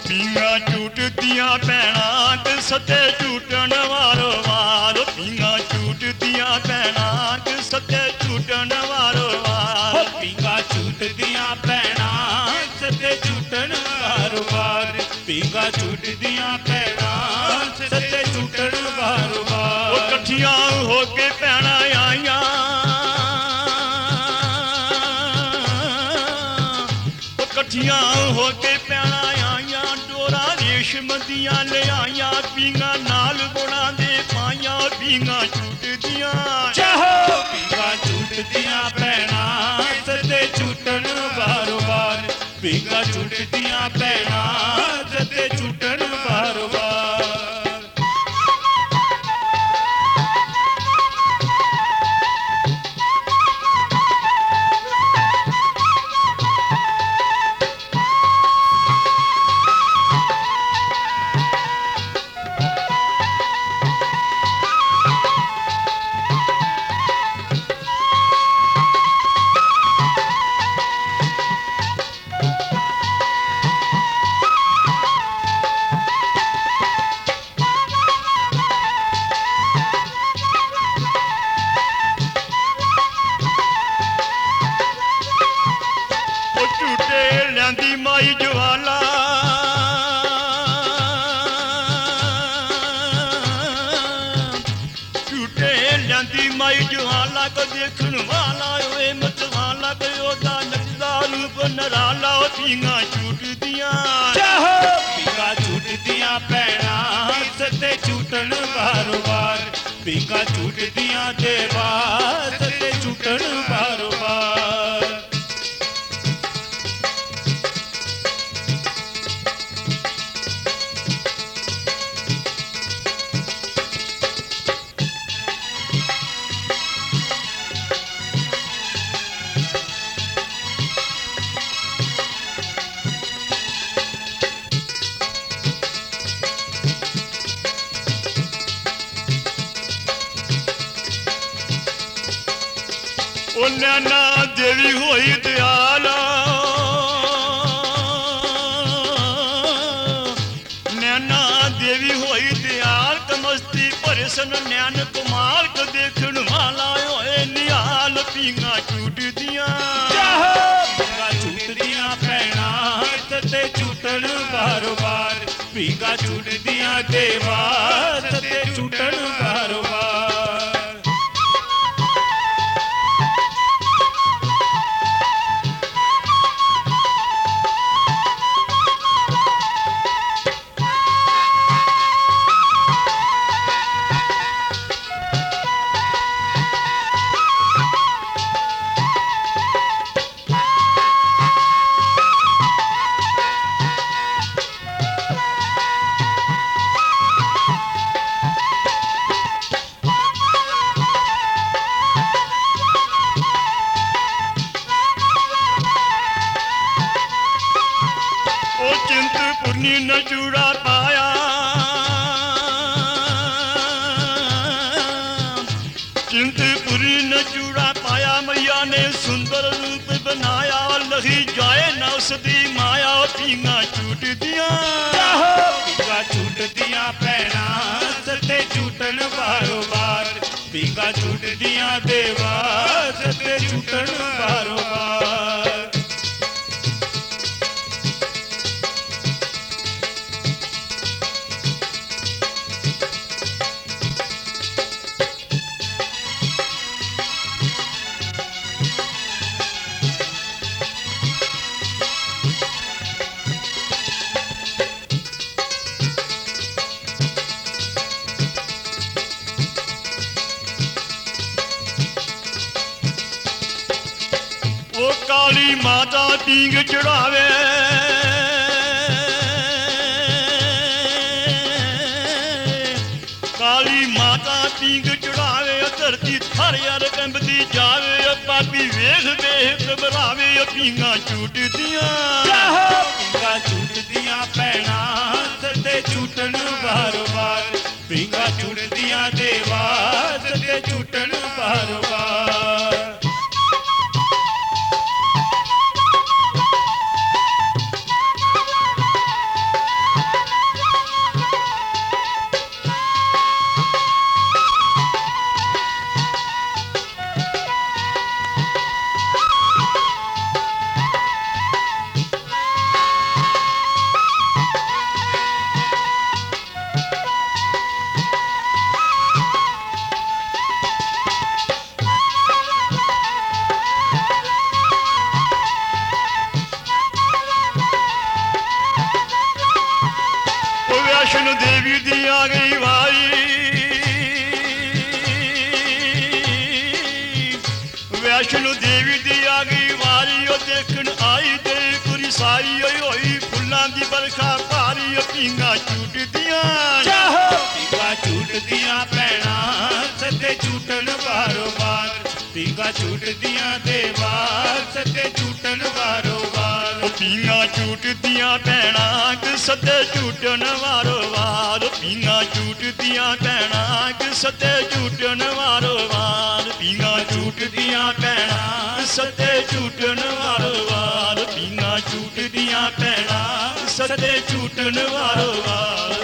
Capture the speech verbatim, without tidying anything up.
ਪੀਂਘਾਂ ਝੂਟਦੀਆਂ ਭੈਣਾਂ ਤੇ ਸੱਤੇ ਝੂਟਣ ਵਾਰੋ ਵਾਰ ਪੀਂਘਾਂ ਝੂਟਦੀਆਂ ਭੈਣਾਂ ਤੇ ਸੱਤੇ ਝੂਟਣ ਵਾਰੋ ਵਾਰ ਪੀਂਘਾਂ ਝੂਟਦੀਆਂ ਭੈਣਾਂ ਸੱਤੇ ਝੂਟਣ ਵਾਰੋ ਵਾਰ ਪੀਂਘਾਂ ਝੂਟਦੀਆਂ ਭੈਣਾਂ ਸੱਤੇ ਝੂਟਣ ਵਾਰੋ ਵਾਰ ਉਹ ਇਕੱਠੀਆਂ ਹੋ ਕੇ ਭੈਣਾਂ ਆਈਆਂ ਉਹ ਇਕੱਠੀਆਂ ਹੋ ਕੇ ਭੈਣਾਂ ਆਈਆਂ ਡੋਰਾ ਰੇਸ਼ਮ ਦੀਆਂ ਲਿਆਈਆਂ ਪੀਂਘਾਂ ਨਾਲ ਗੁਣਾਂ ਦੇ ਪਾਈਆਂ ਪੀਂਘਾਂ ਝੂਟਦੀਆਂ ਚਾਹੋ ਪੀਂਘਾਂ ਝੂਟਦੀਆਂ ਭੈਣਾਂ ਸੱਤੇ ਝੂਟਣ ਵਾਰੋ ਵਾਰ ਪੀਂਘਾਂ ਝੂਟਦੀਆਂ ਭੈਣਾਂ ਸੱਤੇ ਝੂਟਣ ਵਾਰੋ ਵਾਰ ਲਿਆਂਦੀ ਮਾਈ ਜਵਾਲਾ ਝੂਟੇ ਲਿਆਂਦੀ ਮਾਈ ਜਵਾਲਾ ਕੋ ਦੇਖਣ ਵਾਲਾ ਓਏ ਮਤਵਾਲਾ ਤੇ ਉਹਦਾ ਨੱਚਦਾ ਰੂਪ ਨਰਾਲਾ ਪੀਂਘਾਂ ਝੂਟਦੀਆਂ ਚਾਹੋ ਪੀਂਘਾਂ ਝੂਟਦੀਆਂ ਭੈਣਾਂ ਸੱਤੇ ਝੂਟਣ ਵਾਰੋ ਵਾਰ ਪੀਂਘਾਂ ਝੂਟਦੀਆਂ ਦੇਵਾ ਸੱਤੇ ਝੂਟਣ ਵਾਰੋ ਵਾਰ ਉਹ ਨੈਣਾ ਦੇਵੀ ਹੋਈ ਦਿਆਲ ਨੈਣਾ ਦੇਵੀ ਹੋਈ ਦਿਆਲ ਕਮਸਤੀ ਭਰੇ ਸਨ ਨੈਣ ਕੁਮਾਰ ਕੋ ਦੇਖਣ ਵਾਲਾ ਓਏ ਨਿਹਾਲ ਪੀਂਘਾਂ ਝੂਟਦੀਆਂ ਚਾਹੋ ਪੀਂਘਾਂ ਝੂਟਦੀਆਂ ਭੈਣਾਂ ਸੱਤੇ ਝੂਟਣ ਵਾਰੋ ਵਾਰ ਪੀਂਘਾਂ ਝੂਟਦੀਆਂ ਦੇਵਾ ਸੱਤੇ ਝੂਟਣ ਵਾਰੋ ਵਾਰ ਚਿੰਤਪੁਰਨੀ ਨੇ ਚੂੜਾ ਪਾਇਆ ਚਿੰਤਪੁਰਨੀ ਨੇ ਚੂੜਾ ਪਾਇਆ ਮਈਆ ਨੇ ਸੁੰਦਰ ਰੂਪ ਬਣਾਇਆ ਲਹੀ ਜਾਏ ਨਾ ਉਸਦੀ ਮਾਇਆ ਪੀਂਘਾਂ ਝੂਟਦੀਆਂ ਚਾਹੋ ਪੀਂਘਾਂ ਝੂਟਦੀਆਂ ਭੈਣਾਂ ਸੱਤੇ ਝੂਟਣ ਵਾਰੋ ਵਾਰ ਪੀਂਘਾਂ ਝੂਟਦੀਆਂ ਦੇਵਾ ਸੱਤੇ ਝੂਟਣ ਵਾਰੋ ਵਾਰ ਉਹ ਕਾਲੀ ਮਾਤਾ ਪੀਂਘ ਚੜਾਵੇ ਕਾਲੀ ਮਾਤਾ ਪੀਂਘ ਚੜਾਵੇ ਧਰਤੀ ਥਰ ਯਾਰ ਕੰਬਦੀ ਜਾਵੇ ਪਾਪੀ ਵੇਖ ਵੇਖ ਘਬਰਾਵੇ ਪੀਂਘਾਂ ਝੂਟਦੀਆਂ ਚਾਹੋ ਪੀਂਘਾਂ ਝੂਟਦੀਆਂ ਭੈਣਾਂ ਸੱਤੇ ਝੂਟਣ ਵਾਰੋ ਵਾਰ ਪੀਂਘਾਂ ਝੂਟਦੀਆਂ ਦੇਵਾ ਸੱਤੇ ਝੂਟਣ ਵਾਰੋ ਵਾਰ ਵੈਸ਼ਨੋ ਦੇਵੀ ਦੀ ਆ ਗਈ ਵਾਰੀ, ਵੈਸ਼ਨੋ ਦੇਵੀ ਦੀ ਆ ਗਈ ਵਾਰੀ, ਉਹ ਦੇਖਣ ਆਈ ਤੇ ਕੁੜੀ ਸਾਰੀ ਹੋਈ ਹੋਈ ਫੁੱਲਾਂ ਦੀ ਬਰਖਾ ਭਾਰੀ, ਉਹ ਪੀਂਘਾਂ ਝੂਟਦੀਆਂ ਚਾਹੋ ਪੀਂਘਾਂ ਝੂਟਦੀਆਂ ਭੈਣਾਂ ਸੱਦੇ ਝੂਟਣ ਵਾਰੋ ਵਾਰ, ਪੀਂਘਾਂ ਝੂਟਦੀਆਂ ਦੇ ਵਾਰ ਸੱਦੇ ਝੂਟਣ ਵਾਰੋ ਵਾਰ, ਉਹ ਪੀਂਘਾਂ ਝੂਟਦੀਆਂ ਭੈਣਾਂ ਕਿ ਸੱਦੇ ਝੂਟਣ ਵਾਰੋ ਵਾਰ, ਪੀਂਘਾਂ ਝੂਟਦੀਆਂ ਭੈਣਾਂ ਕਿ ਸੱਦੇ ਝੂਟਣ ਵਾਰੋ ਵਾਰ, ਪੀਂਘਾਂ ਝੂਟਦੀਆਂ ਭੈਣਾਂ ਸੱਦੇ ਝੂਟਣ ਵਾਰੋ ਵਾਰ, ਪੀਂਘਾਂ ਝੂਟਦੀਆਂ ਭੈਣਾਂ ਸੱਦੇ ਝੂਟਣ ਵਾਰੋ ਵਾਰ।